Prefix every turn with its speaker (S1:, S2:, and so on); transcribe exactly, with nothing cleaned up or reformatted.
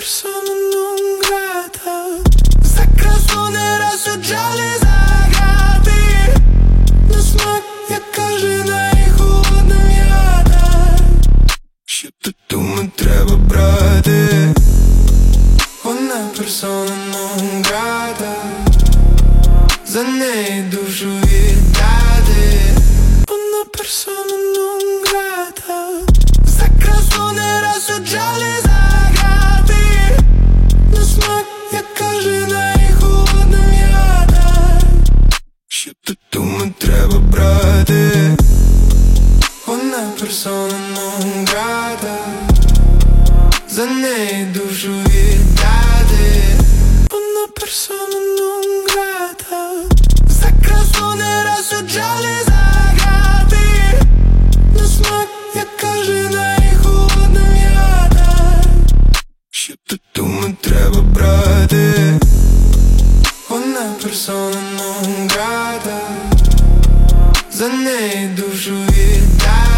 S1: persona non grata. За красу не розсуджали загати. На смак, як кажина і холодна м'ята. Що тут думать треба брати? Вона persona non grata. За неї душу віддати. Вона persona non grata. За красу не розсуджали загати. На смак, як кажина і холодна м'ята. Що тут думать треба брати? Вона persona non grata. За неї душу віддати. Вона persona non grata. За красу не розсуджали загати. На смак, як кажина і холодна м'ята. Що тут думать треба брати? Вона persona non grata. За неї душу віддати.